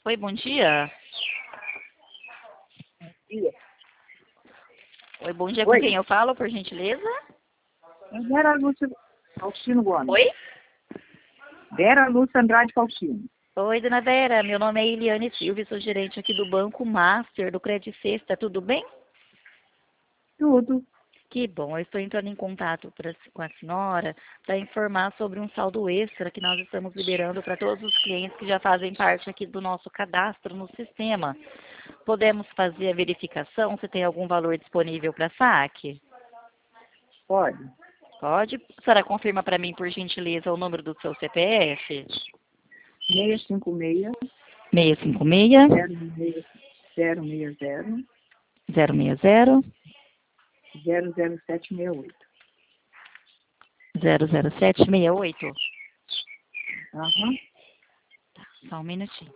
Oi, bom dia. Dia. Oi, bom dia. Com Oi, quem eu falo, por gentileza? é Vera Lúcia Faustino Gomes. Oi? Vera Lúcia Andrade Faustino. Oi, dona Vera. Meu nome é Eliane Silva, sou gerente aqui do Banco Master, do Credit Sexta. Tudo bem? Tudo. Que bom. Eu estou entrando em contato com a senhora para informar sobre um saldo extra que nós estamos liberando para todos os clientes que já fazem parte aqui do nosso cadastro no sistema. Podemos fazer a verificação se tem algum valor disponível para saque? Pode. Pode? A senhora confirma para mim, por gentileza, o número do seu CPF? 656 656 060 060 00768. 00768. Aham. Só um minutinho.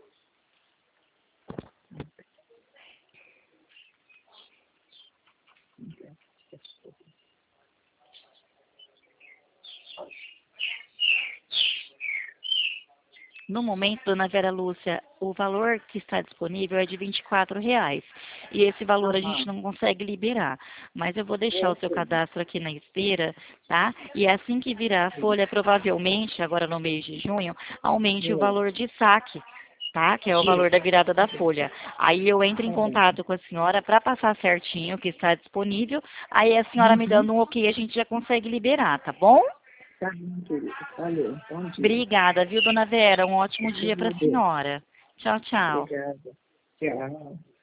No momento, dona Vera Lúcia, o valor que está disponível é de R$ 24. E esse valor a gente Aham. não consegue liberar. Mas eu vou deixar o Eu seu sei. cadastro aqui na esteira, tá? E assim que virar a folha, provavelmente, agora no mês de junho, aumente o É. valor de saque, tá? Que é o valor da virada da folha. Aí eu entro em Tá bem. contato com a senhora para passar certinho o que está disponível. Aí a senhora me Uhum. dando um ok, a gente já consegue liberar, tá bom? Tá bem, querido. Valeu. Bom dia. Obrigada, viu, dona Vera? Um ótimo Eu que dia para a agradeço. senhora. Tchau, tchau. Obrigada. Tchau.